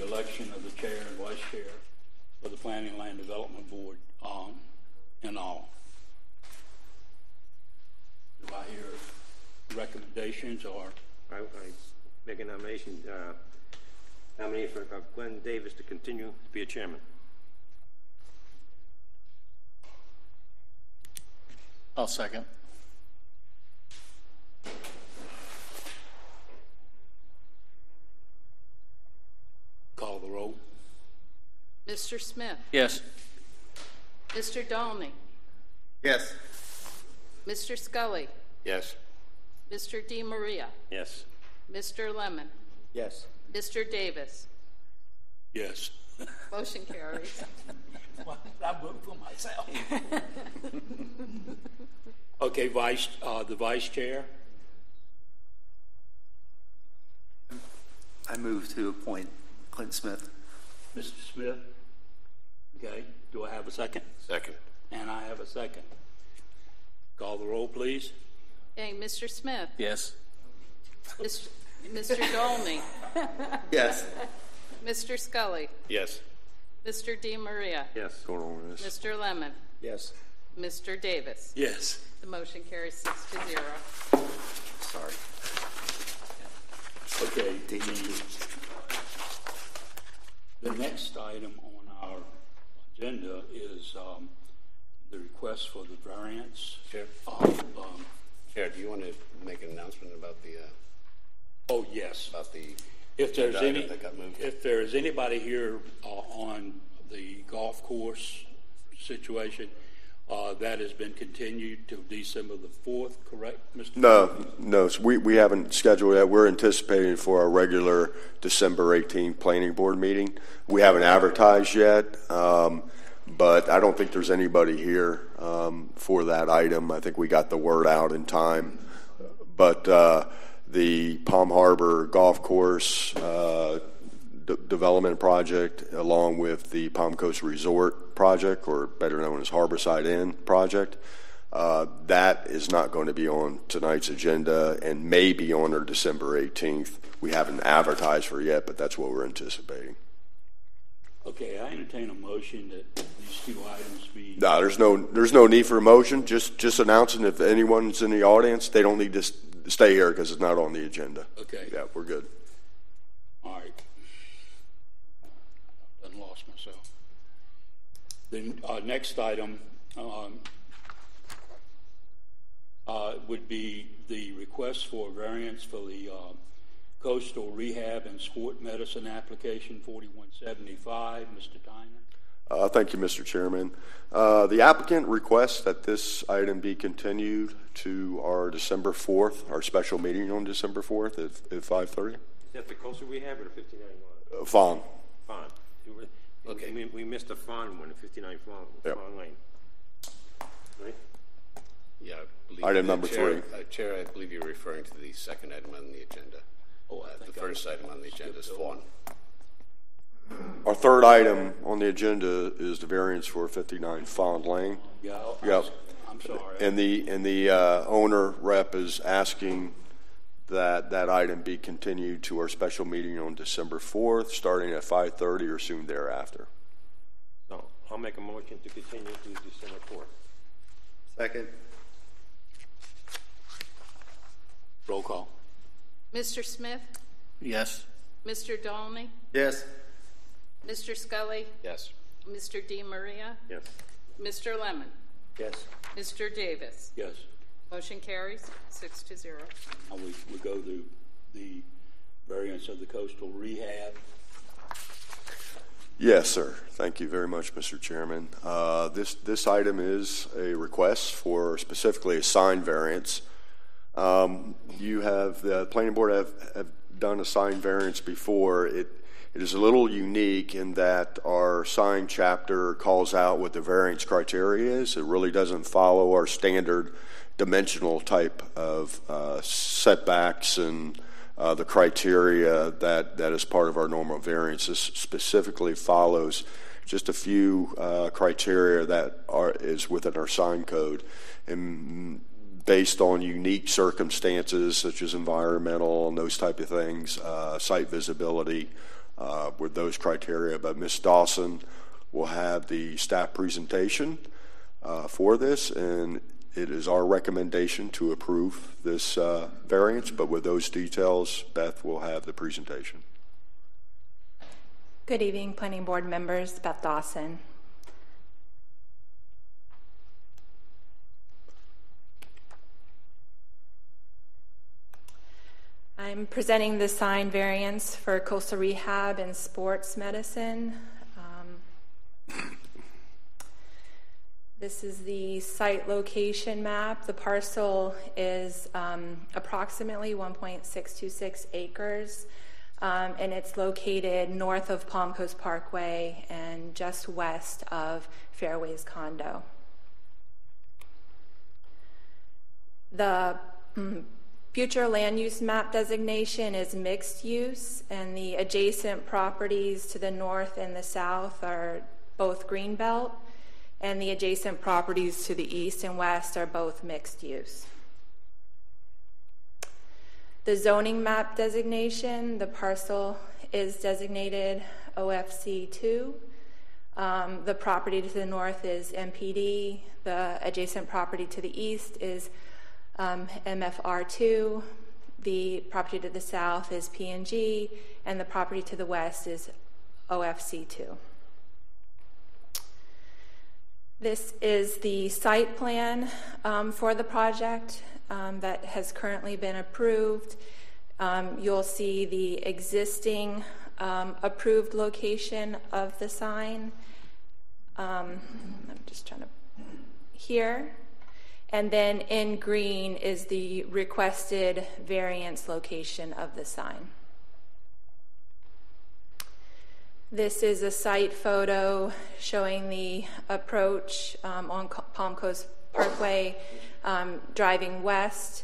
election of the chair and vice chair for the Planning and Land Development Board in all. Do I hear recommendations or? I make a nomination, nominate for Glenn Davis to continue to be a chairman. I'll second. Call the roll. Mr. Smith? Yes. Mr. Dolney? Yes. Mr. Scully? Yes. Mr. DiMaria? Yes. Mr. Lemon? Yes. Mr. Davis? Yes. Motion carries. Well, I vote for myself. Okay, the vice chair. I move to appoint Clint Smith. Mr. Smith. Okay. Do I have a second? Second. And I have a second. Call the roll, please. Okay, Mr. Smith? Yes. Mr. Dolney? Yes. Mr. Scully? Yes. Mr. DiMaria? Yes. Going on with this. Mr. Lemon? Yes. Mr. Davis? Yes. The motion carries 6-0. Sorry. Okay. The next item on our agenda is the request for the variance. Chair. Chair, do you want to make an announcement about the? Oh yes. About the. If there's that there is anybody here on the golf course situation, that has been continued to December the 4th, correct, Mr. No. So we haven't scheduled that. We're anticipating for our regular December 18th planning board meeting. We haven't advertised yet, but I don't think there's anybody here for that item. I think we got the word out in time. But the Palm Harbor Golf Course development project, along with the Palm Coast Resort project, or better known as Harborside Inn project, that is not going to be on tonight's agenda and may be on our December 18th. We haven't advertised for it yet, but that's what we're anticipating. Okay, I entertain a motion that these two items be. No, there's no need for a motion. Just announcing if anyone's in the audience, they don't need to stay here because it's not on the agenda. Okay. Yeah, we're good. All right. I lost myself. Then next item would be the request for variance for the coastal rehab and sport medicine application 4175. Mr. Tyner. Thank you, Mr. Chairman. The applicant requests that this item be continued to our December 4th, our special meeting on December 4th at 5:30. Is that the coastal rehab or the 59 Fawn. Fawn. Okay. We missed the Fawn one, the 59 Fawn Lane. Right? Yeah, I believe item number Chair, 3. Chair, I believe you're referring to the second item on the agenda. The first item on the agenda is Fawn. Our third item on the agenda is the variance for 59 Fawn Lane. Yeah. Yep. I'm sorry. And the owner rep is asking that item be continued to our special meeting on December 4th, starting at 5:30 or soon thereafter. So I'll make a motion to continue to December 4th. Second. Roll call. Mr. Smith? Yes. Mr. Dolney? Yes. Mr. Scully? Yes. Mr. DiMaria? Yes. Mr. Lemon? Yes. Mr. Davis? Yes. Motion carries 6-0. Now we go to the variance of the coastal rehab. Yes, sir. Thank you very much, Mr. Chairman. This item is a request for specifically a sign variance. The planning board have done a sign variance before. It is a little unique in that our sign chapter calls out what the variance criteria is. It really doesn't follow our standard dimensional type of setbacks and the criteria that is part of our normal variance. This specifically follows just a few criteria that is within our sign code, and based on unique circumstances such as environmental and those type of things, site visibility, with those criteria. But Ms. Dawson will have the staff presentation for this, and it is our recommendation to approve this variance, but with those details, Beth will have the presentation. Good evening, Planning Board members. Beth Dawson. I'm presenting the sign variance for coastal rehab and sports medicine. This is the site location map. The parcel is approximately 1.626 acres, and it's located north of Palm Coast Parkway and just west of Fairways Condo. The future land use map designation is mixed use, and the adjacent properties to the north and the south are both greenbelt, and the adjacent properties to the east and west are both mixed use. The zoning map designation, the parcel is designated OFC2. The property to the north is MPD. The adjacent property to the east is MFR2. The property to the south is PNG, and the property to the west is OFC2. This is the site plan for the project that has currently been approved. You'll see the existing approved location of the sign. I'm just trying to, here. And then in green is the requested variance location of the sign. This is a site photo showing the approach on Palm Coast Parkway, driving west.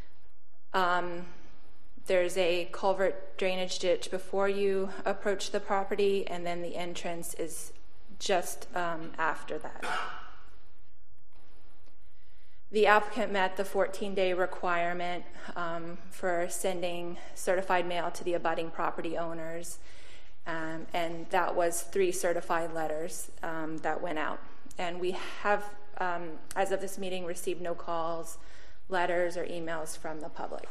There's a culvert drainage ditch before you approach the property, and then the entrance is just after that. The applicant met the 14-day requirement for sending certified mail to the abutting property owners. And that was 3 certified letters that went out. And we have, as of this meeting, received no calls, letters, or emails from the public.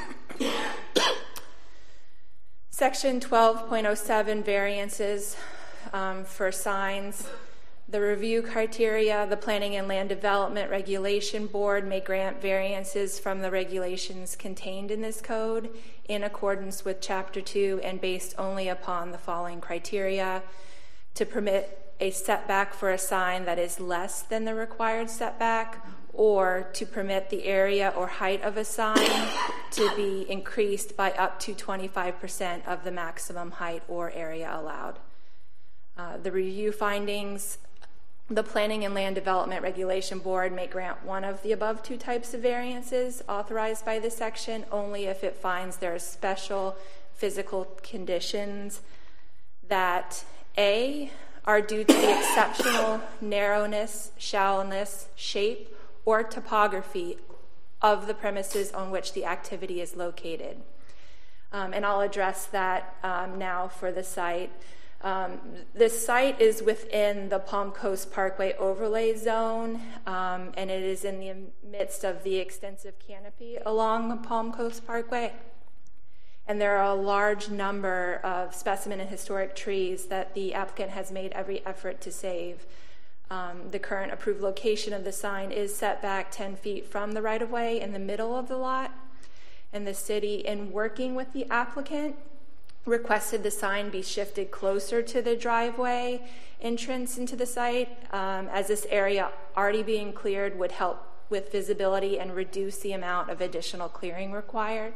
Section 12.07 variances for signs. The review criteria, the Planning and Land Development Regulation Board may grant variances from the regulations contained in this code in accordance with Chapter 2 and based only upon the following criteria: to permit a setback for a sign that is less than the required setback, or to permit the area or height of a sign to be increased by up to 25% of the maximum height or area allowed. The review findings: the Planning and Land Development Regulation Board may grant one of the above 2 types of variances authorized by this section only if it finds there are special physical conditions that A, are due to the exceptional narrowness, shallowness, shape, or topography of the premises on which the activity is located. And I'll address that now for the site. This site is within the Palm Coast Parkway overlay zone, and it is in the midst of the extensive canopy along the Palm Coast Parkway. And there are a large number of specimen and historic trees that the applicant has made every effort to save. The current approved location of the sign is set back 10 feet from the right-of-way in the middle of the lot. And the city, in working with the applicant, requested the sign be shifted closer to the driveway entrance into the site, as this area already being cleared would help with visibility and reduce the amount of additional clearing required.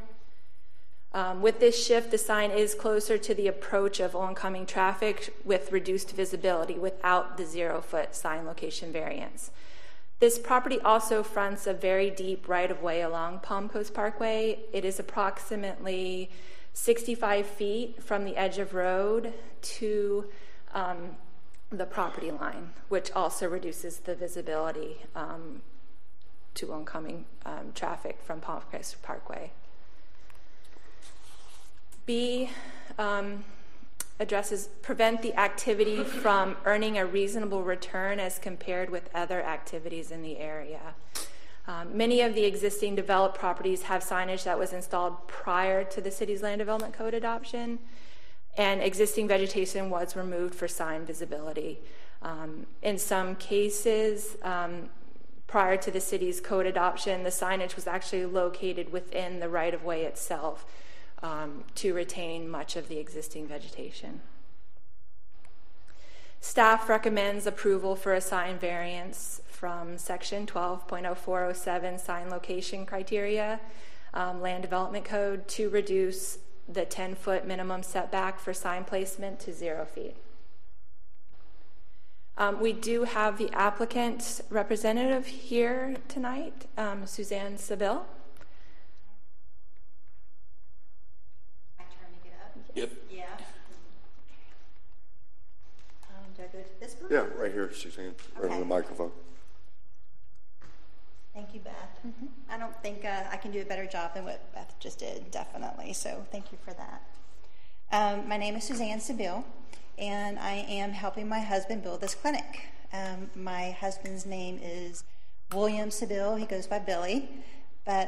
With this shift, the sign is closer to the approach of oncoming traffic with reduced visibility without the 0-foot sign location variance. This property also fronts a very deep right-of-way along Palm Coast Parkway. It is approximately 65 feet from the edge of road to the property line, which also reduces the visibility to oncoming traffic from Palm Coast Parkway. B, addresses prevent the activity from earning a reasonable return as compared with other activities in the area. Many of the existing developed properties have signage that was installed prior to the city's land development code adoption, and existing vegetation was removed for sign visibility. In some cases, prior to the city's code adoption, the signage was actually located within the right-of-way itself to retain much of the existing vegetation. Staff recommends approval for a sign variance from Section 12.0407 sign location criteria, Land Development Code, to reduce the 10-foot minimum setback for sign placement to 0 feet. We do have the applicant representative here tonight, Suzanne Seville. My turn to get up? Yep. Yeah. Do I go to this one? Yeah, right here, Suzanne, right over the microphone. Thank you, Beth. I don't think I can do a better job than what Beth just did, definitely, so thank you for that. My name is Suzanne Seville, and I am helping my husband build this clinic. My husband's name is William Seville. He goes by Billy, but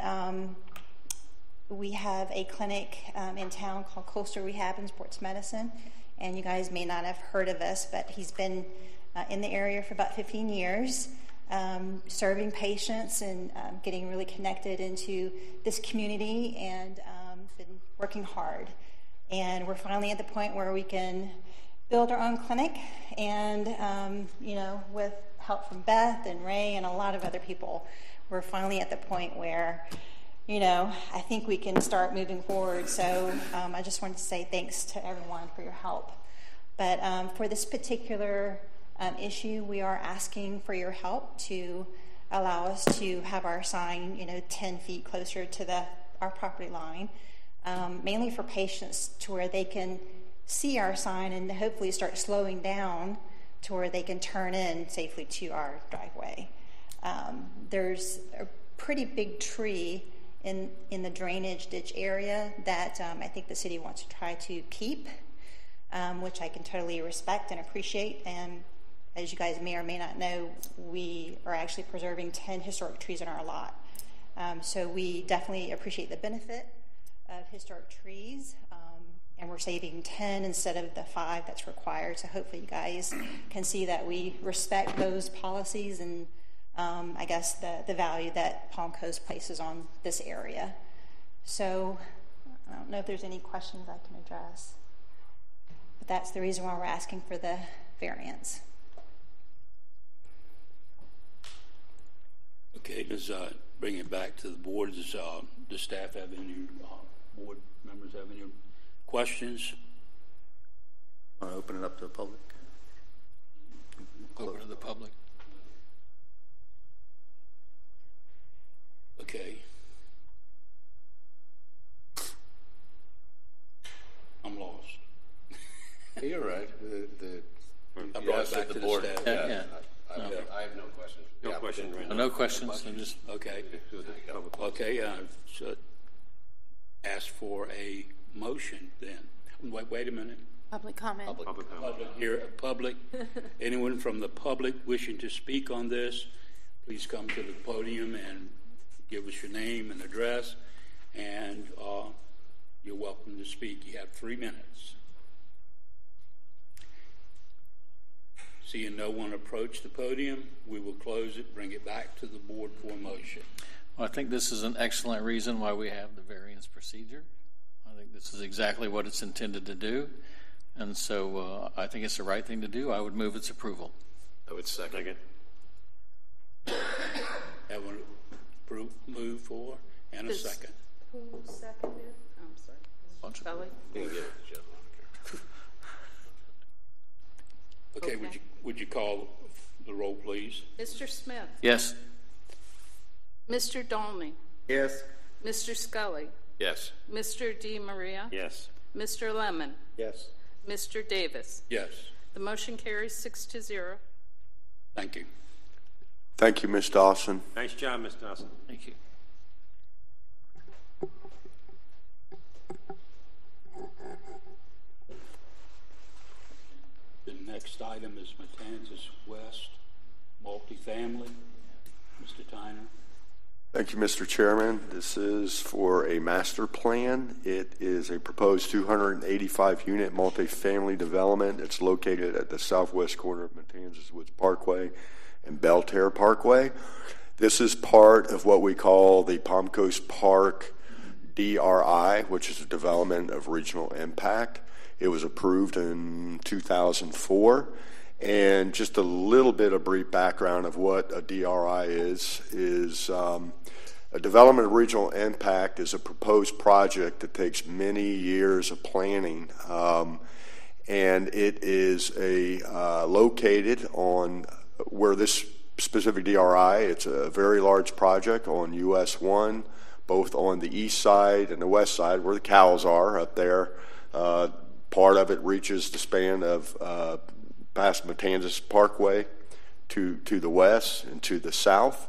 we have a clinic in town called Coastal Rehab and Sports Medicine, and you guys may not have heard of us, but he's been in the area for about 15 years. Serving patients and getting really connected into this community, and been working hard. And we're finally at the point where we can build our own clinic, and with help from Beth and Ray and a lot of other people, we're finally at the point where I think we can start moving forward. So I just wanted to say thanks to everyone for your help. But for this particular issue, we are asking for your help to allow us to have our sign 10 feet closer to our property line, mainly for patients to where they can see our sign and hopefully start slowing down to where they can turn in safely to our driveway. There's a pretty big tree in the drainage ditch area that I think the city wants to try to keep, which I can totally respect and appreciate. And as you guys may or may not know, we are actually preserving 10 historic trees in our lot. So we definitely appreciate the benefit of historic trees, and we're saving 10 instead of the 5 that's required. So hopefully you guys can see that we respect those policies and I guess the value that Palm Coast places on this area. So I don't know if there's any questions I can address, but that's the reason why we're asking for the variance. Okay, let's bring it back to the board. Does the staff have any, board members have any questions? Want to open it up to the public? Open to the public. Okay. I'm lost. You're right. I You brought asked it back if the to the board. staff. Yeah. I have no questions. No question right now. No questions. I'm just Okay. Okay, so ask for a motion then. Wait a minute. Public comment. Public. Anyone from the public wishing to speak on this, please come to the podium and give us your name and address, and you're welcome to speak. You have 3 minutes. Seeing no one approach the podium, we will close it, bring it back to the board for a motion. Well, I think this is an excellent reason why we have the variance procedure. I think this is exactly what it's intended to do. And so I think it's the right thing to do. I would move its approval. I would second. Have a move for and a second. Who seconded? I'm sorry. Kelly? You can give it to Jeff. Okay, Okay. Would you call the roll, please? Mr. Smith? Yes. Mr. Dolney? Yes. Mr. Scully? Yes. Mr. DiMaria? Yes. Mr. Lemon? Yes. Mr. Davis? Yes. The motion carries 6-0. Thank you. Thank you, Ms. Dawson. Nice job, Ms. Dawson. Thank you. The next item is Matanzas West multifamily. Mr. Tyner. Thank you, Mr. Chairman. This is for a master plan. It is a proposed 285-unit multifamily development. It's located at the southwest corner of Matanzas Woods Parkway and Belterre Parkway. This is part of what we call the Palm Coast Park DRI, which is a development of regional impact. It was approved in 2004. And just a little bit of brief background of what a DRI is a development of regional impact is a proposed project that takes many years of planning, and it is located on where this specific DRI. It's a very large project on US 1, both on the east side and the west side, where the cows are up there. Part of it reaches the span of past Matanzas Parkway to the west and to the south.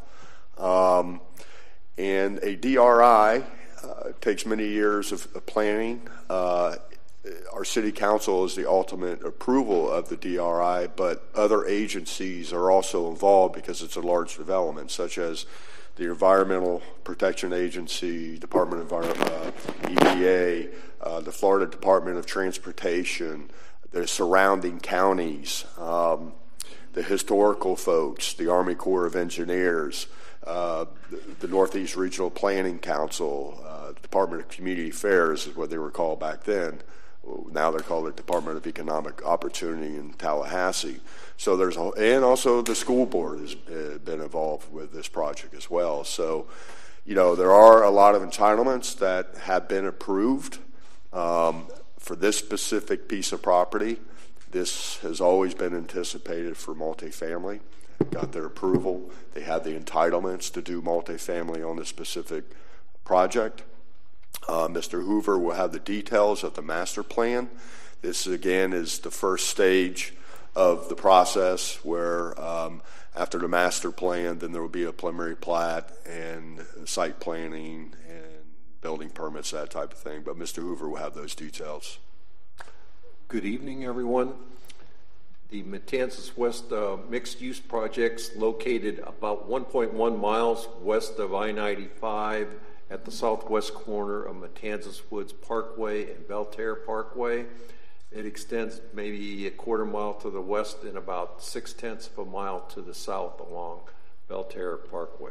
And a DRI takes many years of planning. Our city council is the ultimate approval of the DRI, but other agencies are also involved because it's a large development, such as the Environmental Protection Agency, Department of Environment, EPA, the Florida Department of Transportation, the surrounding counties, the historical folks, the Army Corps of Engineers, the Northeast Regional Planning Council, the Department of Community Affairs is what they were called back then. Now they're called the Department of Economic Opportunity in Tallahassee. So and also the school board has been involved with this project as well. So, there are a lot of entitlements that have been approved for this specific piece of property. This has always been anticipated for multifamily. Got their approval. They have the entitlements to do multifamily on this specific project. Mr. Hoover will have the details of the master plan. This, again, is the first stage of the process where after the master plan, then there will be a preliminary plat and site planning and building permits, that type of thing. But Mr. Hoover will have those details. Good evening, everyone. The Matanzas West mixed-use project's located about 1.1 miles west of I-95 at the southwest corner of Matanzas Woods Parkway and Belterre Parkway. It extends maybe a quarter mile to the west and about 0.6 of a mile to the south along Belterre Parkway.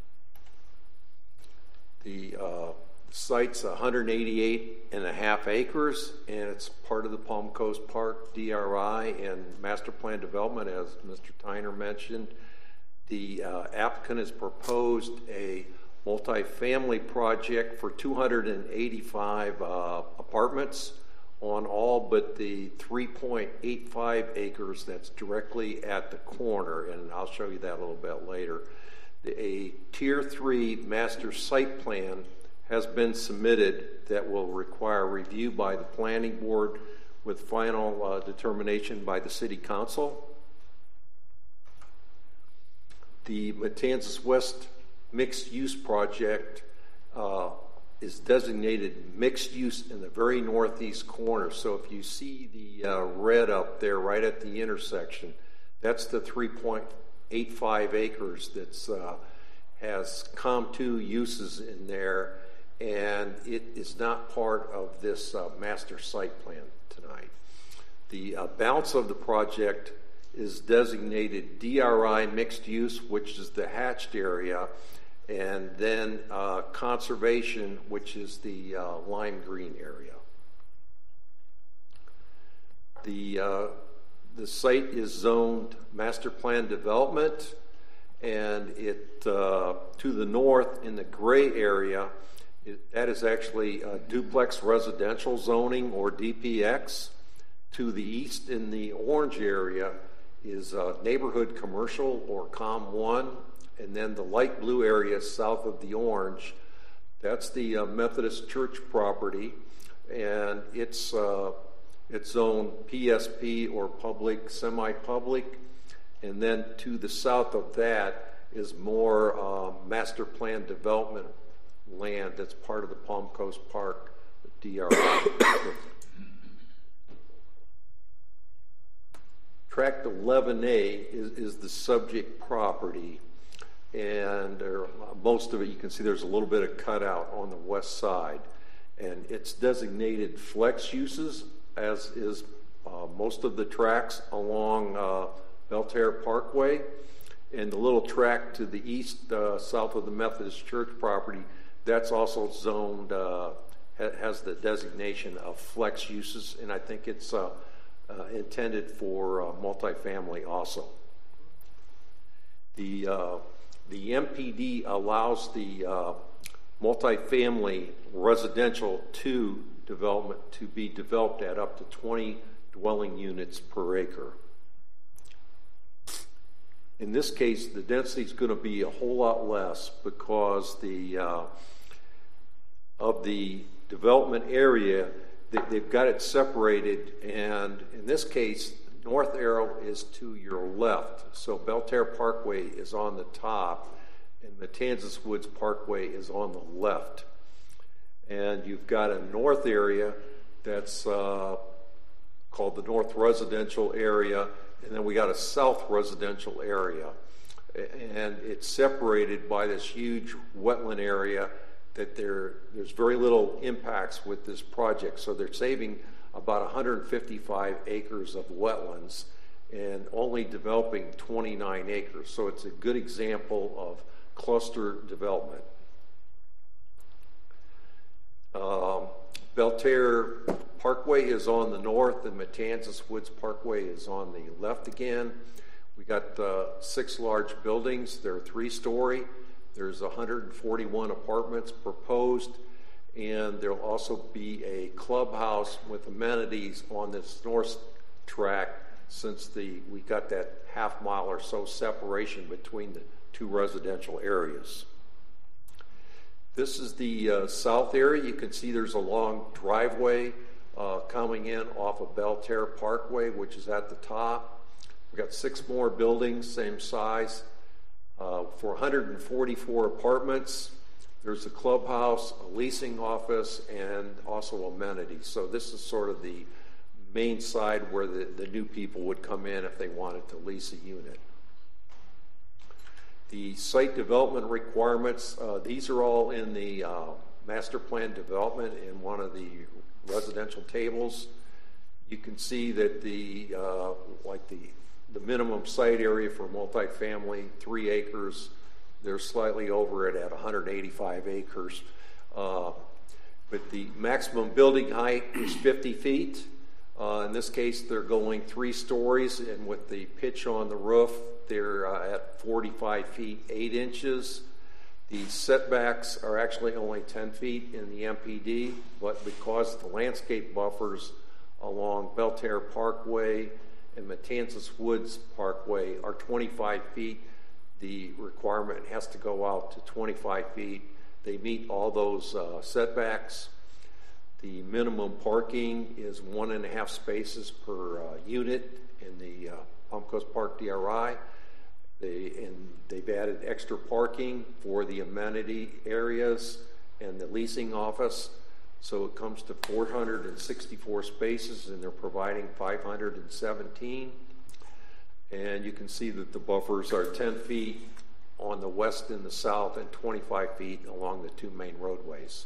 The site's 188.5 acres, and it's part of the Palm Coast Park DRI and master plan development, as Mr. Tyner mentioned. The applicant has proposed a multifamily project for 285 apartments on all but the 3.85 acres that's directly at the corner, and I'll show you that a little bit later. A Tier 3 master site plan has been submitted that will require review by the planning board with final determination by the city council. The Matanzas West mixed-use project is designated mixed use in the very northeast corner. So if you see the red up there right at the intersection, that's the 3.85 acres that's has COM2 uses in there, and it is not part of this master site plan tonight. The balance of the project is designated DRI mixed use, which is the hatched area, and then conservation, which is the lime green area. The site is zoned master plan development, and it to the north in the gray area, that is actually duplex residential zoning, or DPX. To the east in the orange area is neighborhood commercial, or COM1, and then the light blue area south of the orange, that's the Methodist Church property, and it's zoned PSP, or public, semi-public, and then to the south of that is more master plan development land that's part of the Palm Coast Park DRI. Tract 11A is the subject property, and most of it, you can see there's a little bit of cutout on the west side, and it's designated flex uses, as is most of the tracts along Belterre Parkway, and the little tract to the east, south of the Methodist Church property, that's also zoned, has the designation of flex uses, and I think it's intended for multifamily also. The MPD allows the multifamily residential 2 development to be developed at up to 20 dwelling units per acre. In this case, the density is going to be a whole lot less because of the development area, they've got it separated, and in this case, north arrow is to your left. So Belterre Parkway is on the top, and Matanzas Woods Parkway is on the left. And you've got a north area that's called the North Residential Area, and then we got a South Residential Area. And it's separated by this huge wetland area that there's very little impacts with this project. So they're saving about 155 acres of wetlands and only developing 29 acres. So it's a good example of cluster development. Belterre Parkway is on the north and Matanzas Woods Parkway is on the left again. We got 6 large buildings. They're 3-story. There's 141 apartments proposed, and there'll also be a clubhouse with amenities on this north track since we got that half-mile or so separation between the 2 residential areas. This is the south area. You can see there's a long driveway coming in off of Belterre Parkway, which is at the top. We've got 6 more buildings, same size. For 144 apartments, there's a clubhouse, a leasing office, and also amenities. So this is sort of the main side where the new people would come in if they wanted to lease a unit. The site development requirements, these are all in the master plan development in one of the residential tables. You can see that the minimum site area for multifamily, 3 acres. They're slightly over it at 185 acres. But the maximum building height is 50 feet. In this case, they're going 3 stories, and with the pitch on the roof, they're at 45 feet 8 inches. The setbacks are actually only 10 feet in the MPD, but because the landscape buffers along Belterre Parkway and Matanzas Woods Parkway are 25 feet, the requirement has to go out to 25 feet. They meet all those setbacks. The minimum parking is 1.5 spaces per unit in the Palm Coast Park DRI. They've added extra parking for the amenity areas and the leasing office. So it comes to 464 spaces, and they're providing 517. And you can see that the buffers are 10 feet on the west and the south and 25 feet along the 2 main roadways.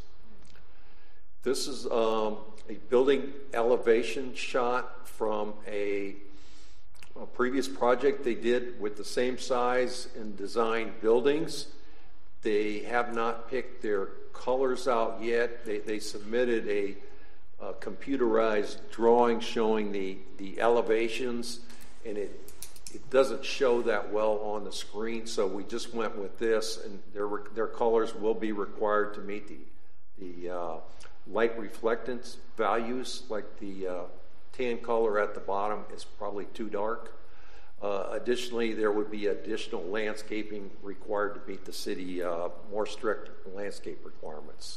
This is a building elevation shot from a previous project they did with the same size and design buildings. They have not picked their colors out yet. They submitted a computerized drawing showing the elevations, and it doesn't show that well on the screen, so we just went with this, and their colors will be required to meet the light reflectance values, like the tan color at the bottom is probably too dark. Additionally, there would be additional landscaping required to meet the city more strict landscape requirements.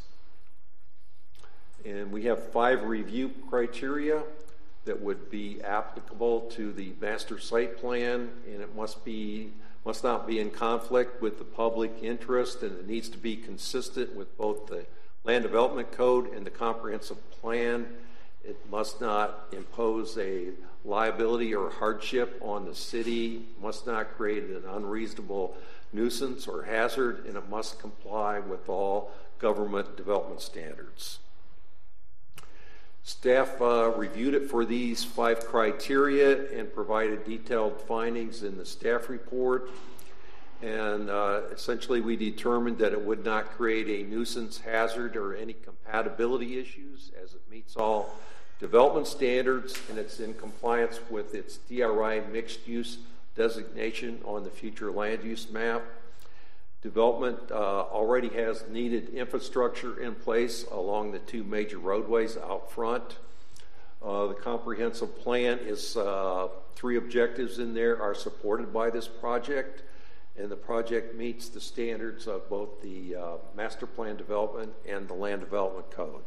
And we have 5 review criteria that would be applicable to the master site plan, and it must not be in conflict with the public interest, and it needs to be consistent with both the Land Development Code and the Comprehensive Plan, It must not impose a liability or hardship on the city, must not create an unreasonable nuisance or hazard, and it must comply with all government development standards. Staff reviewed it for these 5 criteria and provided detailed findings in the staff report. And essentially we determined that it would not create a nuisance, hazard, or any compatibility issues, as it meets all development standards and it's in compliance with its DRI mixed use designation on the future land use map. Development already has needed infrastructure in place along the 2 major roadways out front. The comprehensive plan is 3 objectives in there are supported by this project, and the project meets the standards of both the master plan development and the land development code.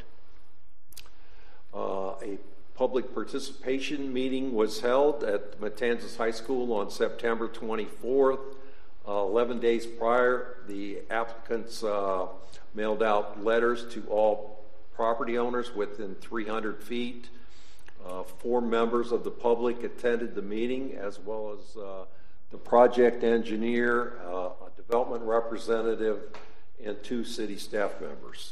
A public participation meeting was held at Matanzas High School on September 24th. 11 days prior, the applicants mailed out letters to all property owners within 300 feet. 4 members of the public attended the meeting, as well as the project engineer, a development representative, and 2 city staff members.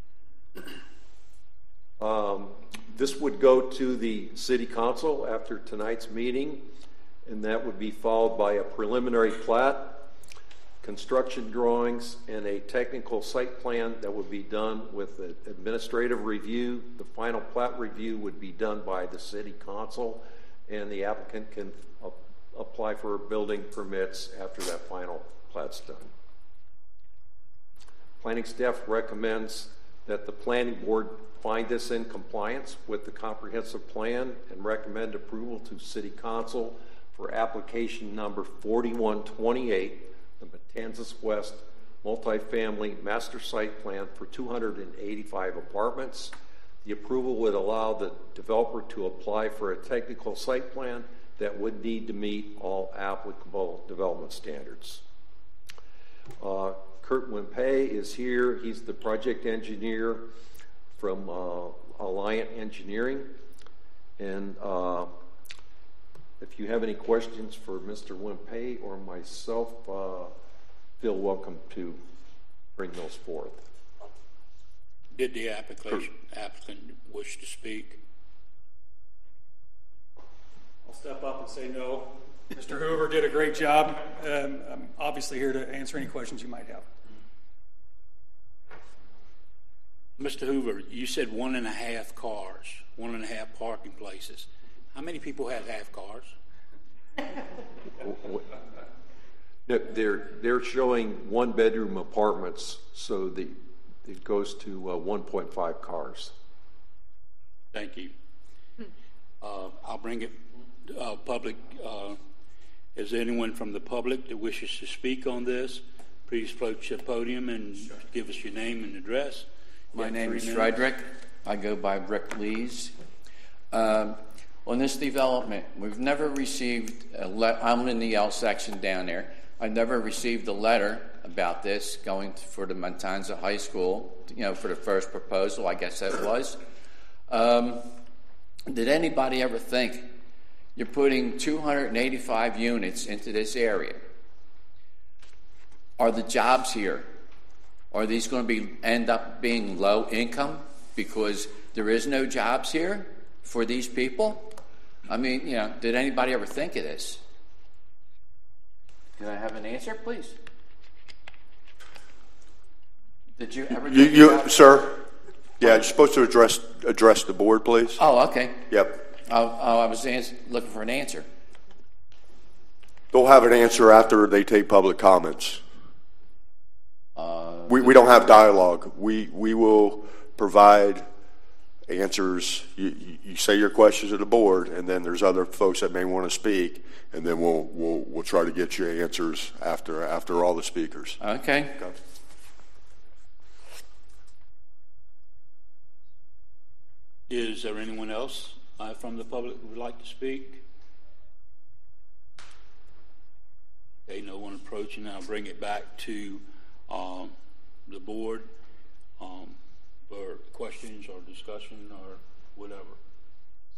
This would go to the city council after tonight's meeting, and that would be followed by a preliminary plat, construction drawings, and a technical site plan that would be done with an administrative review. The final plat review would be done by the city council, and the applicant can apply for building permits after that final plat's done. Planning staff recommends that the planning board find this in compliance with the comprehensive plan and recommend approval to city council for application number 4128, the Matanzas West multifamily master site plan for 285 apartments. The approval would allow the developer to apply for a technical site plan that would need to meet all applicable development standards. Kurt Wimpey is here. He's the project engineer from Alliant Engineering. And if you have any questions for Mr. Wimpey or myself, feel welcome to bring those forth. Did the applicant wish to speak? I'll step up and say no. Mr. Hoover did a great job. I'm obviously here to answer any questions you might have. Mr. Hoover, you said 1.5 cars, 1.5 parking places. How many people have half cars? They're showing 1-bedroom apartments, so it goes to 1.5 cars. Thank you. I'll bring it public. Is there anyone from the public that wishes to speak on this? Please approach the podium and give us your name and address. My name is Frederick. I go by Rick Lees. On this development, we've never received I'm in the L section down there. I never received a letter about this going for the Matanzas High School, for the first proposal, I guess that was. Did anybody ever think you're putting 285 units into this area? Are the jobs here? Are these going to end up being low income because there is no jobs here for these people? I mean, did anybody ever think of this? Can I have an answer, please? Did you ever think about it? Sir? Yeah, you're supposed to address the board, please. Oh, okay. Yep. I was looking for an answer. They'll have an answer after they take public comments. We don't have dialogue. We will provide answers. You say your questions to the board, and then there's other folks that may want to speak, and then we'll try to get you answers after all the speakers. Okay. Is there anyone else from the public who would like to speak? Okay, no one approaching. I'll bring it back to the board for questions or discussion or whatever.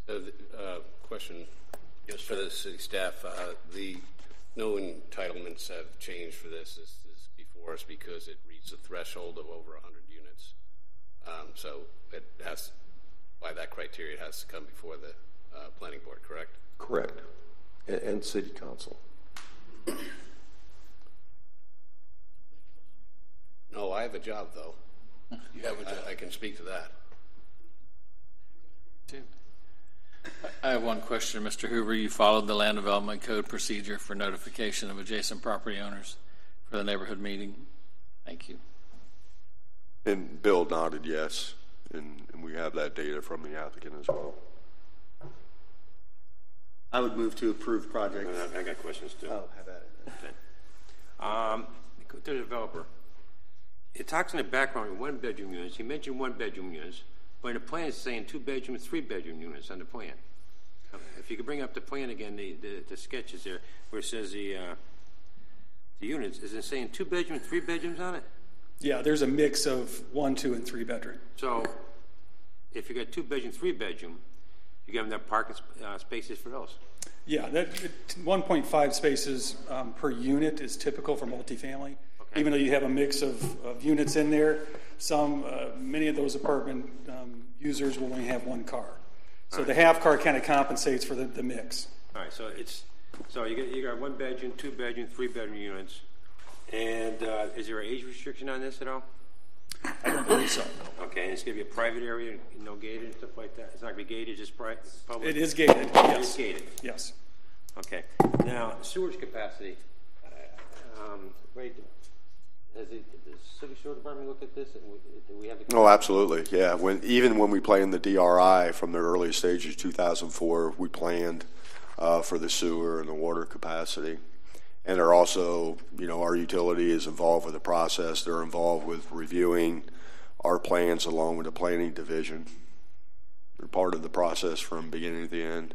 Question for the city staff. No entitlements have changed for this. This is before us because it reached a threshold of over 100 units. So it has, by that criteria, it has to come before the planning board, correct? Correct. And city council. No, I have a job, though. You have a job. I can speak to that. I have one question, Mr. Hoover. You followed the Land Development Code procedure for notification of adjacent property owners for the neighborhood meeting. Thank you. And Bill nodded yes, and we have that data from the applicant as well. I would move to approve project. I got questions too. Oh, have at it. Okay. To the developer. It talks in the background 1-bedroom units. He mentioned 1-bedroom units, but in the plan it's saying 2-bedroom, 3-bedroom units on the plan. If you could bring up the plan again, the sketches there, where it says the units, is it saying 2-bedroom, 3 bedrooms on it? Yeah, there's a mix of 1, 2, and 3 bedroom. So, if you got 2-bedroom, 3-bedroom, you got enough parking spaces for those? Yeah, that 1.5 spaces per unit is typical for multifamily. Okay. Even though you have a mix of units in there, many of those apartment users will only have 1 car. So the half car kind of compensates for the mix. All right, so you got 1-bedroom, 2-bedroom, 3-bedroom units, and is there an age restriction on this at all? I don't believe so. Okay, and it's going to be a private area, no gated and stuff like that. It's not going to be gated, just public. It is gated. Yes. It is gated. Yes. Okay. Now sewage capacity. Has the city sewer department looked at this? Do we have the Oh, absolutely. Yeah. Even when we planned the DRI from the early stages, 2004, we planned for the sewer and the water capacity. And they're also, our utility is involved with the process. They're involved with reviewing our plans along with the planning division. They're part of the process from beginning to the end.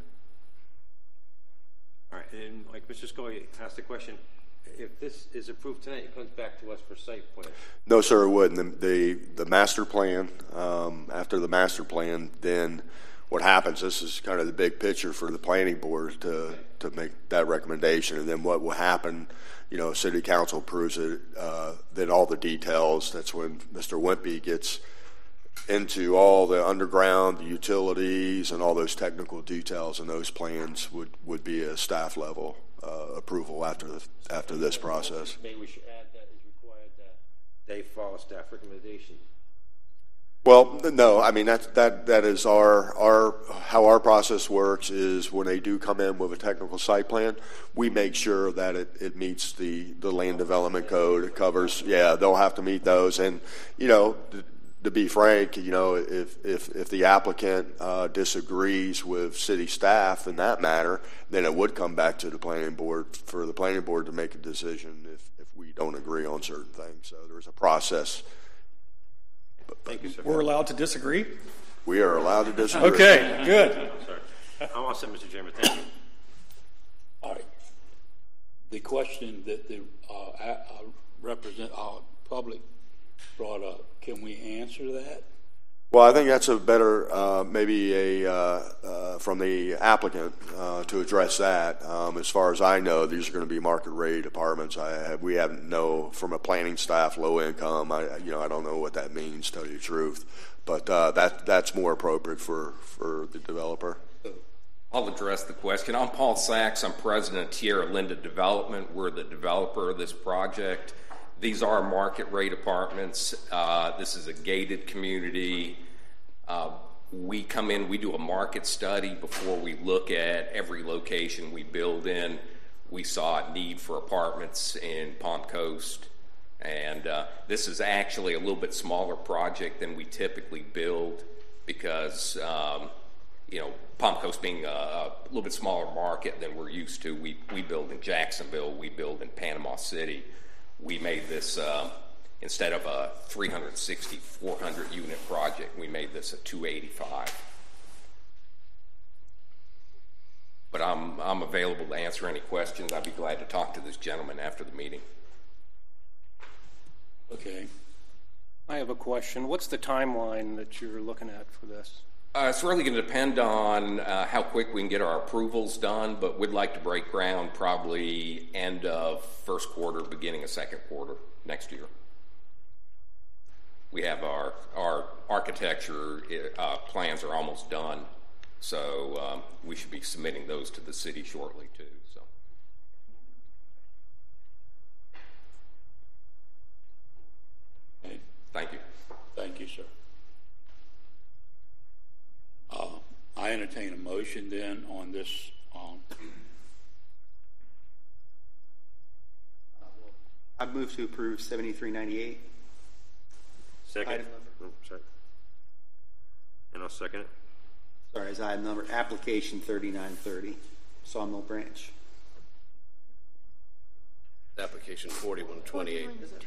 All right. And like Mr. Scully asked the question, if this is approved tonight, it comes back to us for site plan. No, sir, it wouldn't. The master plan, after the master plan, then what happens, this is kind of the big picture for the planning board to make that recommendation. And then what will happen, city council approves it, then all the details, that's when Mr. Wimpy gets into all the underground, the utilities, and all those technical details, and those plans would be a staff level approval after this process. Maybe we should add that is required that they follow staff recommendation. Well, no, I mean that is our how our process works is when they do come in with a technical site plan, we make sure that it meets the land development code. It covers, they'll have to meet those, and to be frank, if the applicant disagrees with city staff in that matter, then it would come back to the planning board for the planning board to make a decision if we don't agree on certain things. So there's a process. Thank you, sir. We're allowed to disagree? We are allowed to disagree. Okay, good. I'm all set, Mr. Chairman. Thank you. All right. The question that the public brought up, can we answer that? Well, I think that's a better, maybe from the applicant to address that. As far as I know, these are going to be market rate apartments. We haven't know from a planning staff, low income. I don't know what that means, to tell you the truth. But that's more appropriate for the developer. I'll address the question. I'm Paul Sachs. I'm president of Tierra Linda Development. We're the developer of this project. These are market rate apartments. This is a gated community. We come in, we do a market study before we look at every location we build in. We saw a need for apartments in Palm Coast, and this is actually a little bit smaller project than we typically build because, Palm Coast being a little bit smaller market than we're used to. We build in Jacksonville, we build in Panama City. We made this, instead of a 360, 400 unit project, we made this a 285. But I'm available to answer any questions. I'd be glad to talk to this gentleman after the meeting. Okay. I have a question. What's the timeline that you're looking at for this? It's really going to depend on how quick we can get our approvals done, but we'd like to break ground probably end of first quarter, beginning of second quarter next year. We have our architecture plans are almost done, so we should be submitting those to the city shortly too. So. Okay. Thank you. Thank you, sir. I entertain a motion then on this. I move to approve 7398. Second. Sorry. And I'll second it. Sorry, as item number, application 3930, Sawmill Branch. Application 4128.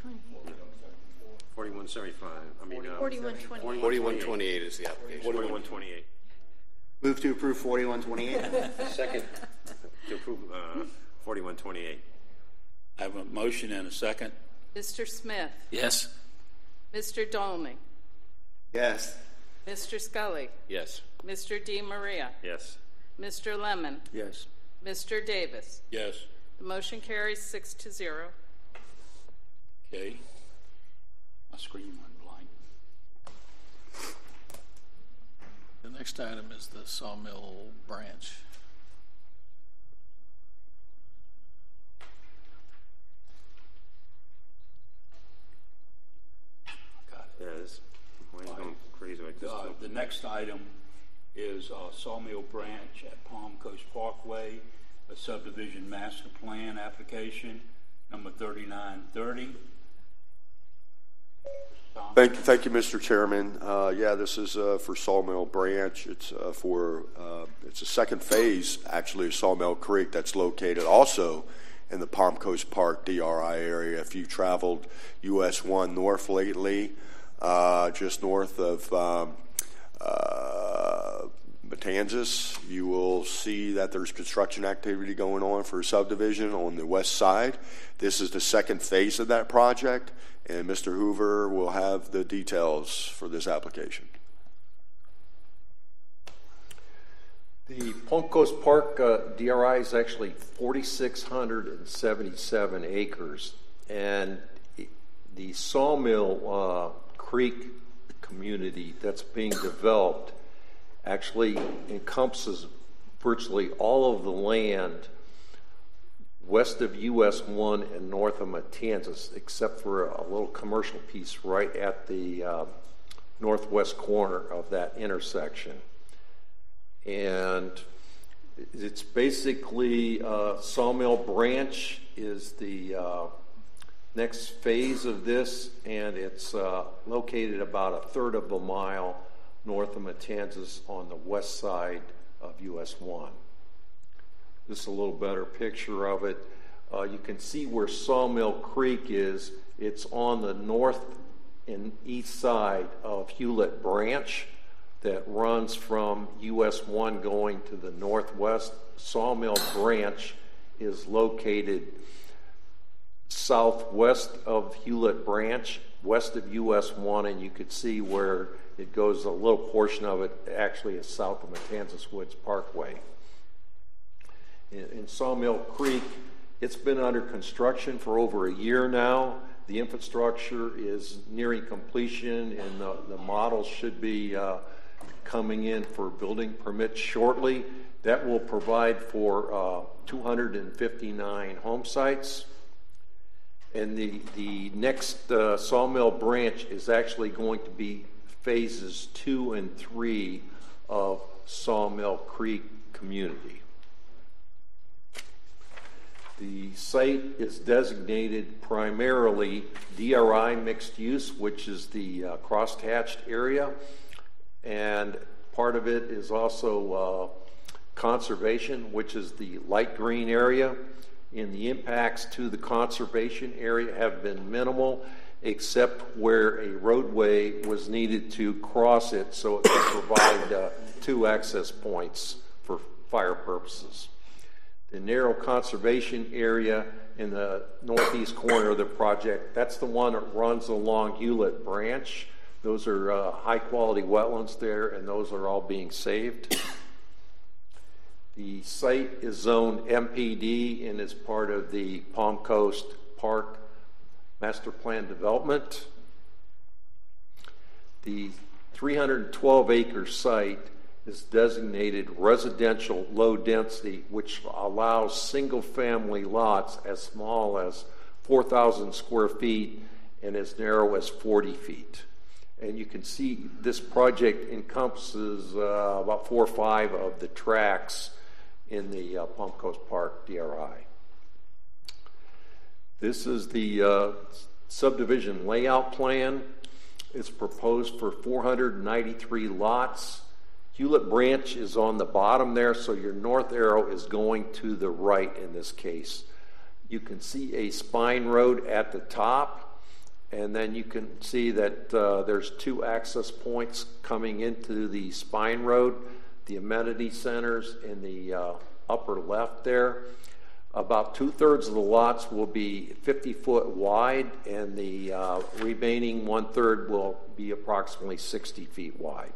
4175. I mean, 4128. 4128 is the application. 4128. Move to approve 4128. Second. To approve 4128. I have a motion and a second. Mr. Smith? Yes. Mr. Dolney? Yes. Mr. Scully? Yes. Mr. DiMaria? Yes. Mr. Lemon? Yes. Mr. Davis? Yes. The motion carries 6-0. Okay. My screen went blank. The next item is the Sawmill Branch. Yeah, this mine's going crazy like this. The next item is Sawmill Branch at Palm Coast Parkway, a subdivision master plan application, number 3930. Thank you, Mr. Chairman. Yeah, this is for Sawmill Branch. It's it's a second phase, actually, of Sawmill Creek that's located also in the Palm Coast Park DRI area. If you traveled US 1 north lately, just north of Matanzas, you will see that there's construction activity going on for a subdivision on the west side. This is the second phase of that project, and Mr. Hoover will have the details for this application. The Palm Coast Park DRI is actually 4,677 acres, and the Sawmill Creek community that's being developed actually encompasses virtually all of the land west of US 1 and north of Matanzas, except for a little commercial piece right at the northwest corner of that intersection. And it's basically Sawmill Branch is the next phase of this, and it's located about a third of a mile north of Matanzas on the west side of US 1. This is a little better picture of it. You can see where Sawmill Creek is. It's on the north and east side of Hewlett Branch that runs from US 1 going to the northwest. Sawmill Branch is located southwest of Hewlett Branch, west of US 1, and you could see where it goes, a little portion of it actually is south of Matanzas Woods Parkway. In Sawmill Creek, it's been under construction for over a year now. The infrastructure is nearing completion, and the models should be coming in for building permits shortly. That will provide for 259 home sites. And the next Sawmill Branch is actually going to be phases 2 and 3 of Sawmill Creek community. The site is designated primarily DRI mixed use, which is the crosshatched area, and part of it is also conservation, which is the light green area. And the impacts to the conservation area have been minimal, except where a roadway was needed to cross it so it could provide 2 access points for fire purposes. The narrow conservation area in the northeast corner of the project, that's the one that runs along Hewlett Branch. Those are high-quality wetlands there, and those are all being saved. The site is zoned MPD and is part of the Palm Coast Park Master Plan Development. The 312-acre site is designated residential low density, which allows single-family lots as small as 4,000 square feet and as narrow as 40 feet. And you can see this project encompasses about 4 or 5 of the tracks in the Palm Coast Park DRI. This is the subdivision layout plan. It's proposed for 493 lots. Hewlett Branch is on the bottom there, so your north arrow is going to the right in this case. You can see a spine road at the top, and then you can see that there's 2 access points coming into the spine road, the amenity centers in the upper left there. About 2/3 of the lots will be 50-foot wide, and the remaining 1/3 will be approximately 60 feet wide.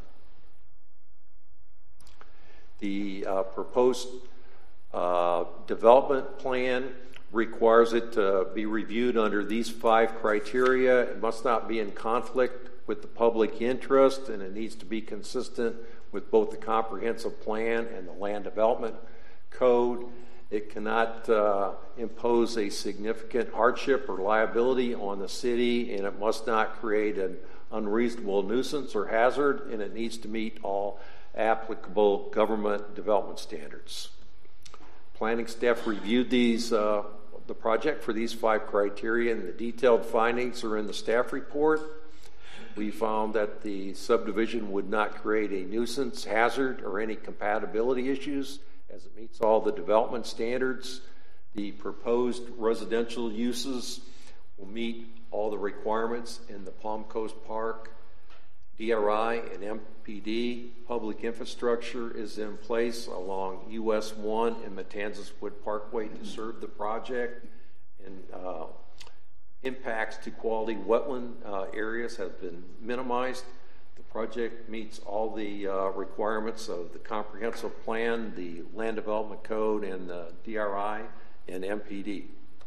The proposed development plan requires it to be reviewed under these 5 criteria. It must not be in conflict with the public interest, and it needs to be consistent with both the comprehensive plan and the land development code. It cannot impose a significant hardship or liability on the city, and it must not create an unreasonable nuisance or hazard, and it needs to meet all applicable government development standards. Planning staff reviewed the project for these 5 criteria, and the detailed findings are in the staff report. We found that the subdivision would not create a nuisance, hazard, or any compatibility issues, as it meets all the development standards. The proposed residential uses will meet all the requirements in the Palm Coast Park DRI and MPD. Public infrastructure is in place along US 1 and Matanzas Wood Parkway to serve the project, and impacts to quality wetland areas have been minimized. The project meets all the requirements of the comprehensive plan, the land development code, and the DRI and MPD.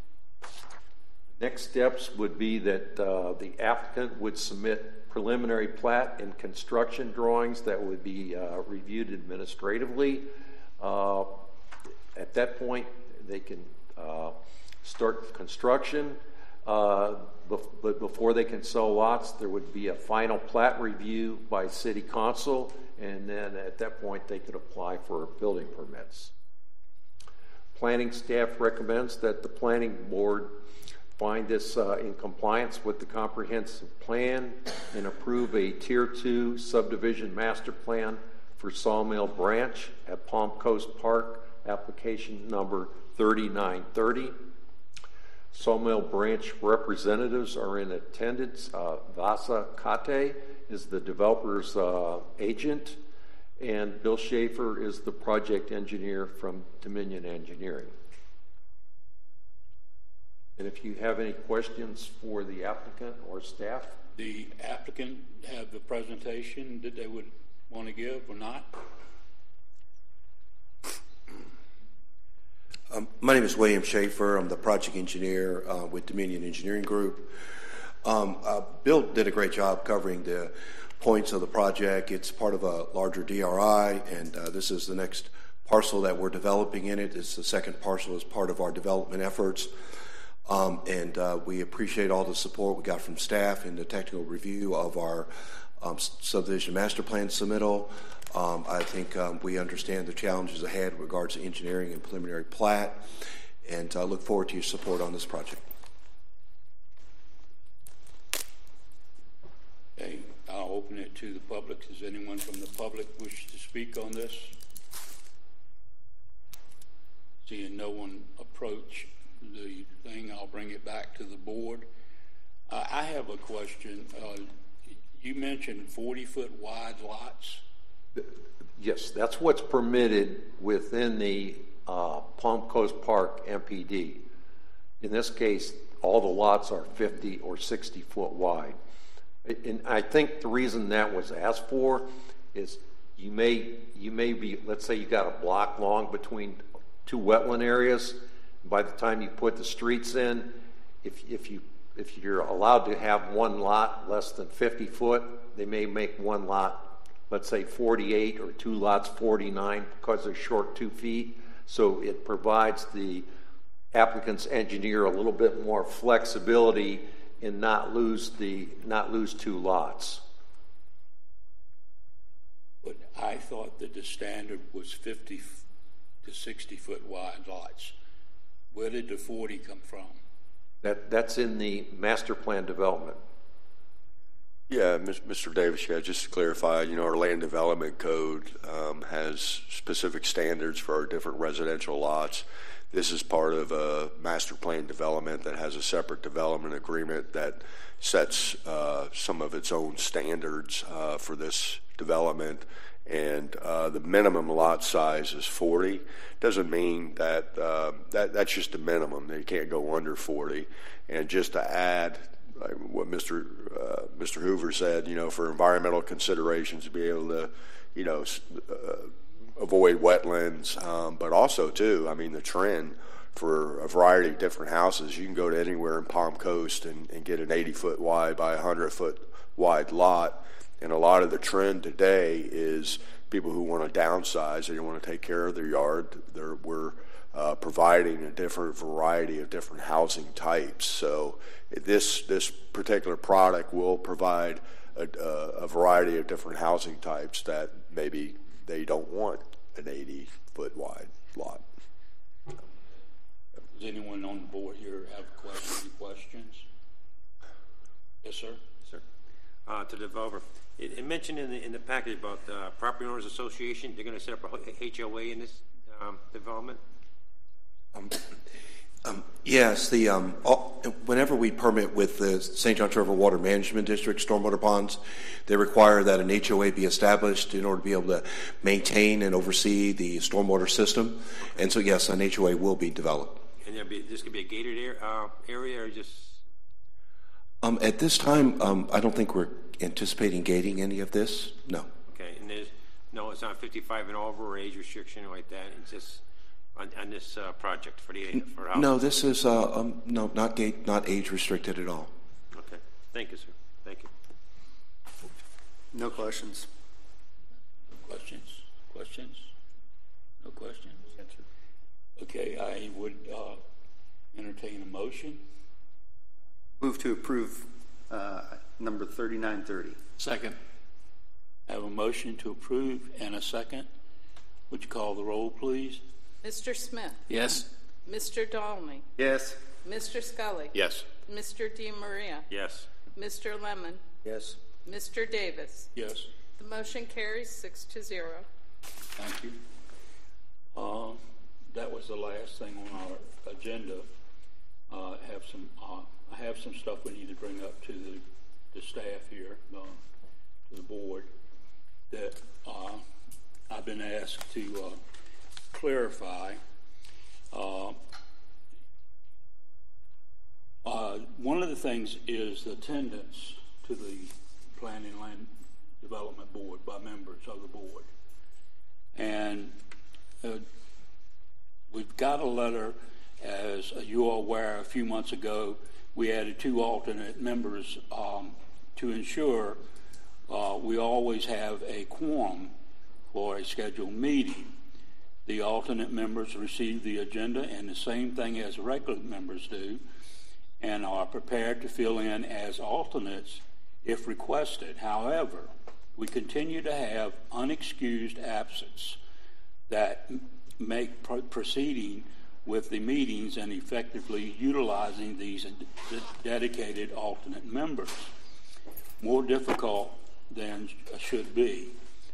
Next steps would be that the applicant would submit preliminary plat and construction drawings that would be reviewed administratively. At that point, they can start construction. But before they can sell lots, there would be a final plat review by City Council, and then at that point they could apply for building permits. Planning staff recommends that the planning board find this in compliance with the comprehensive plan and approve a Tier 2 subdivision master plan for Sawmill Branch at Palm Coast Park, application number 3930. Sawmill Branch representatives are in attendance. Vasa Kate is the developer's agent, and Bill Schaefer is the project engineer from Dominion Engineering. And if you have any questions for the applicant or staff? The applicant have the presentation that they would want to give or not? My name is William Schaefer. I'm the project engineer with Dominion Engineering Group. Bill did a great job covering the points of the project. It's part of a larger DRI, and this is the next parcel that we're developing in it. It's the second parcel as part of our development efforts. And we appreciate all the support we got from staff in the technical review of our subdivision master plan submittal. I think we understand the challenges ahead in regards to engineering and preliminary plat, and look forward to your support on this project. Okay, I'll open it to the public. Does anyone from the public wish to speak on this? Seeing no one approach the thing, I'll bring it back to the board. I have a question. You mentioned 40-foot wide lots. Yes, that's what's permitted within the Palm Coast Park MPD. In this case, all the lots are 50 or 60 foot wide. And I think the reason that was asked for is you may be, let's say you got a block long between two wetland areas. By the time you put the streets in, if you're allowed to have one lot less than 50 foot, they may make one lot, let's say 48, or two lots 49 because they're short 2 feet. So it provides the applicant's engineer a little bit more flexibility and not lose two lots. But I thought that the standard was 50 to 60 foot wide lots. Where did the 40 come from? That's in the master plan development. Yeah, Mr. Davis, yeah, just to clarify, our land development code has specific standards for our different residential lots. This is part of a master plan development that has a separate development agreement that sets some of its own standards for this development. And the minimum lot size is 40. Doesn't mean that that's just a minimum. They can't go under 40. And just to add, like what Mr. Hoover said, for environmental considerations, to be able to, avoid wetlands, but also too, the trend for a variety of different houses, you can go to anywhere in Palm Coast and get an 80-foot wide by 100-foot wide lot. And a lot of the trend today is people who want to downsize, they want to take care of their yard. We're providing a different variety of different housing types. So this particular product will provide a variety of different housing types that maybe they don't want an 80-foot wide lot. Does anyone on the board here have questions? Yes, sir. Sir. To the developer, it mentioned in the package about the Property Owners Association. They're going to set up a HOA in this development. Yes, whenever we permit with the St. Johns River Water Management District stormwater ponds, they require that an HOA be established in order to be able to maintain and oversee the stormwater system. And so, yes, an HOA will be developed. And this could be a gated area, or just? At this time, I don't think we're anticipating gating any of this. No. Okay, and it's not 55 and over or age restriction like that. It's just on this project for housing. No, this is not age restricted at all. Okay, thank you, sir. Thank you. No questions. Questions? No questions? Okay, I would entertain a motion. Move to approve number 3930. Second. I have a motion to approve and a second. Would you call the roll, please? Mr. Smith? Yes. Mr. Dolney? Yes. Mr. Scully? Yes. Mr. DiMaria? Yes. Mr. Lemon? Yes. Mr. Davis? Yes. The motion carries 6-0. Thank you. That was the last thing on our agenda. I have some stuff we need to bring up to the staff here, to the board, that I've been asked to clarify. One of the things is the attendance to the Planning and Land Development Board by members of the board. And we've got a letter, as you are aware, a few months ago, we added 2 alternate members to ensure we always have a quorum for a scheduled meeting. The alternate members receive the agenda and the same thing as regular members do, and are prepared to fill in as alternates if requested. However, we continue to have unexcused absence that make proceeding with the meetings and effectively utilizing these dedicated alternate members more difficult than should be.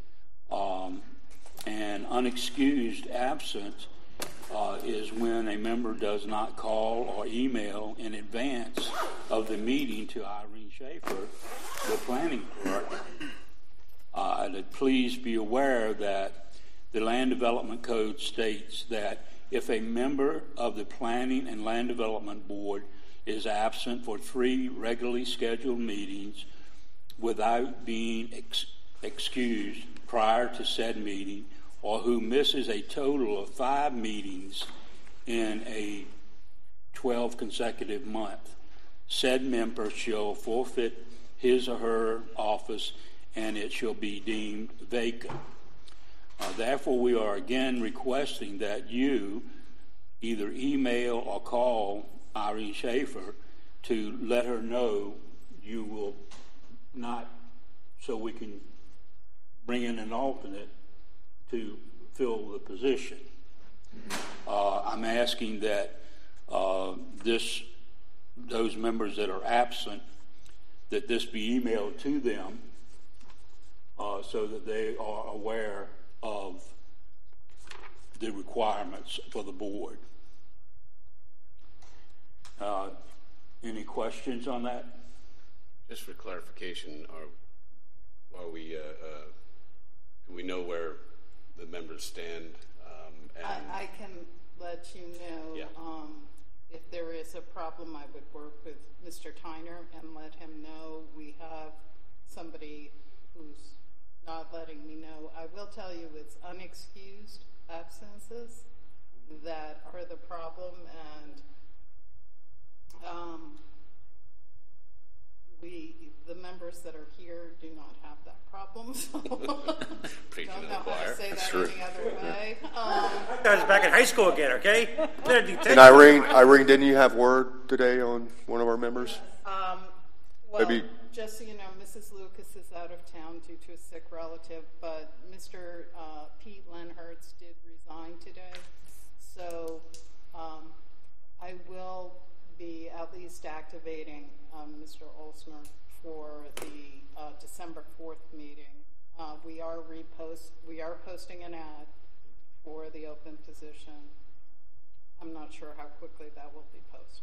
And unexcused absence is when a member does not call or email in advance of the meeting to Irene Schaefer, the planning clerk. Please be aware that the Land Development Code states that if a member of the Planning and Land Development Board is absent for 3 regularly scheduled meetings without being excused prior to said meeting, or who misses a total of 5 meetings in a 12 consecutive month, said member shall forfeit his or her office, and it shall be deemed vacant. Therefore, we are again requesting that you either email or call Irene Schaefer to let her know you will not, so we can bring in an alternate to fill the position. I'm asking that those members that are absent, that this be emailed to them so that they are aware of the requirements for the board. Any questions on that? Just for clarification, do we know where the members stand? I can let you know. Yeah. If there is a problem, I would work with Mr. Tyner and let him know we have somebody who's not letting me know. I will tell you it's unexcused absences that are the problem, and the members that are here do not have that problem. So don't know how to say that any other way. You guys are back in high school again, okay? And Irene, didn't you have word today on one of our members? Well, just so you know, Mrs. Lucas is out of town due to a sick relative, but Mr. Pete Lenhertz did resign today. So I will be at least activating Mr. Olsner for the December 4th meeting. We are posting an ad for the open position. I'm not sure how quickly that will be posted.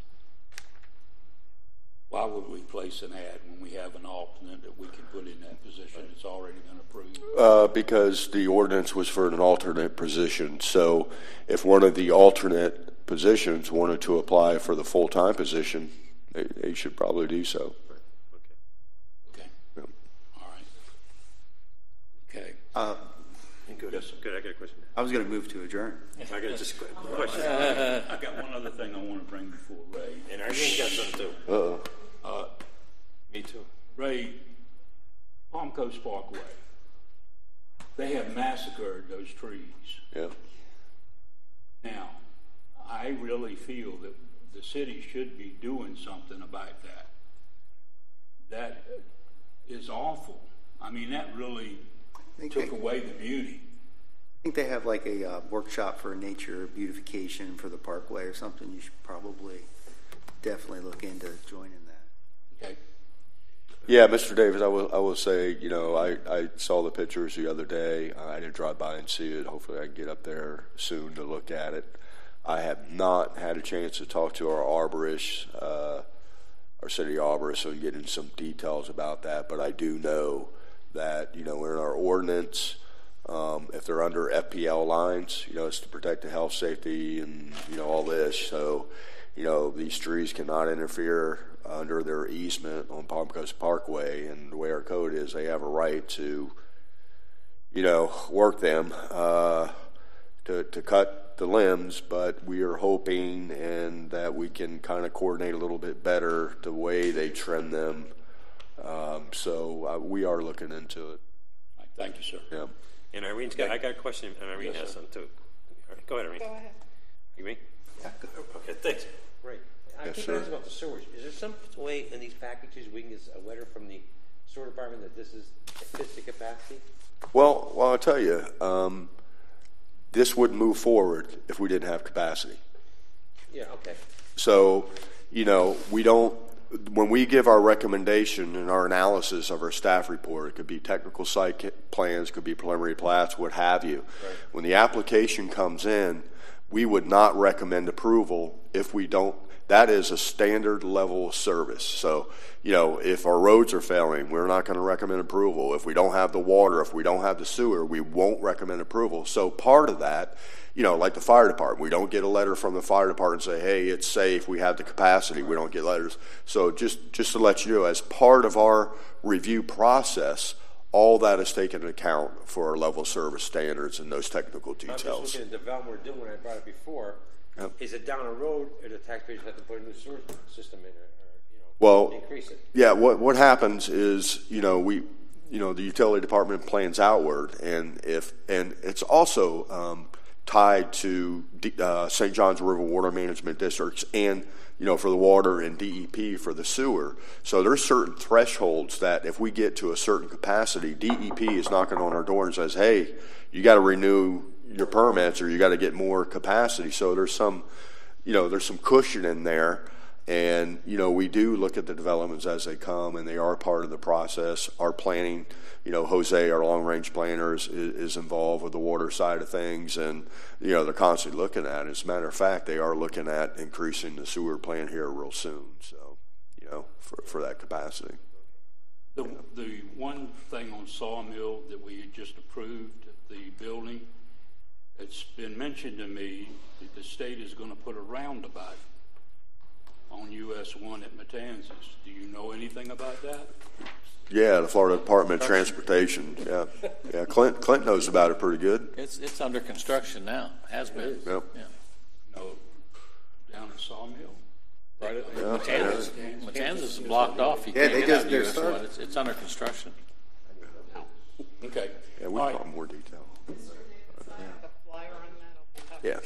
Why would we place an ad when we have an alternate that we can put in that position? It's already been approved. Because the ordinance was for an alternate position. So if one of the alternate positions wanted to apply for the full-time position, they should probably do so. Okay. Yeah. All right. Okay. Good. Yes, sir. Good. I got a question. I was going to move to adjourn. I got just a question. I got one other thing I want to bring before Ray. And Irene got some too. Uh-oh. Me too. Ray, Palm Coast Parkway, they have massacred those trees. Yeah. Now, I really feel that the city should be doing something about that. That is awful. I mean, that really took away the beauty. I think they have like a workshop for nature beautification for the parkway or something. You should probably definitely look into joining that. Okay. Yeah, Mr. Davis, I will say, I saw the pictures the other day. I didn't drive by and see it. Hopefully I can get up there soon to look at it. I have not had a chance to talk to our arborist, our city arborist, so getting some details about that. But I do know that, in our ordinance, if they're under FPL lines, it's to protect the health, safety, and, all this. So, these trees cannot interfere under their easement on Palm Coast Parkway. And the way our code is, they have a right to, work them to cut the limbs, but we are hoping and that we can kind of coordinate a little bit better the way they trim them. So we are looking into it. Thank you, sir. Yeah. And I got a question, and Irene has some too. Go ahead, Irene. Go ahead. You mean? Yeah. Okay, thanks. Right. I keep asking about the sewers. Is there some way in these packages we can get a letter from the sewer department that this fits the capacity? Well, I'll tell you, this wouldn't move forward if we didn't have capacity. Yeah, okay. So, we don't, when we give our recommendation and our analysis of our staff report, it could be technical site plans, could be preliminary plats, what have you. Right. When the application comes in, we would not recommend approval if we don't. That is a standard level of service. So, if our roads are failing, we're not going to recommend approval. If we don't have the water, if we don't have the sewer, we won't recommend approval. So part of that, like the fire department, we don't get a letter from the fire department and say, hey, it's safe, we have the capacity. We don't get letters. So just to let you know, as part of our review process, all that is taken into account for our level of service standards and those technical details. I'm just looking at the development we're doing, when I brought it before. Yep. Is it down a road, or the taxpayers have to put a new sewer system in, or increase it? Yeah. What happens is, the utility department plans outward, and it's also tied to St. Johns River Water Management Districts, and for the water, and DEP for the sewer. So there's certain thresholds that if we get to a certain capacity, DEP is knocking on our door and says, hey, you got to renew your permits, or you got to get more capacity. So there's some cushion in there, and we do look at the developments as they come, and they are part of the process. Our planning, Jose, our long-range planner, is involved with the water side of things, and they're constantly looking at it. As a matter of fact, they are looking at increasing the sewer plant here real soon. So, for that capacity. The one thing on Sawmill that we had just approved, the building, it's been mentioned to me that the state is going to put a roundabout on US 1 at Matanzas. Do you know anything about that? Yeah, the Florida Department of Transportation. Yeah. Clint knows about it pretty good. It's under construction now. Has been. Yep. Yeah. No, down at Sawmill. Right at Matanzas is blocked off. You can't get out of US 1. It's under construction. Okay. Yeah, we'll talk more detail. Yeah.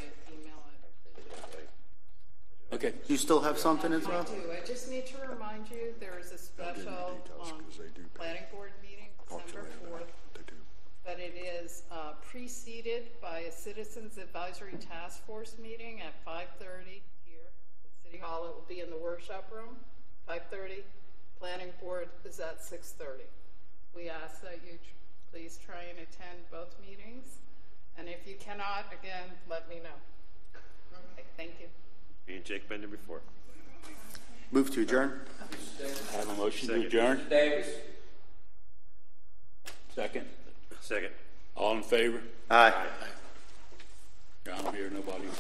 Okay. Do you still have something as well? I do. I just need to remind you there is a special planning board meeting December 4th, but it is preceded by a Citizens Advisory Task Force meeting at 5:30 here at City Hall. It will be in the workshop room, 5:30. Planning board is at 6:30. We ask that you please try and attend both meetings. And if you cannot, again, let me know. Okay, thank you. Me and Jake been there before. Move to adjourn. I have a motion to adjourn. Davis. Second. Second. All in favor? Aye. Down here, nobody.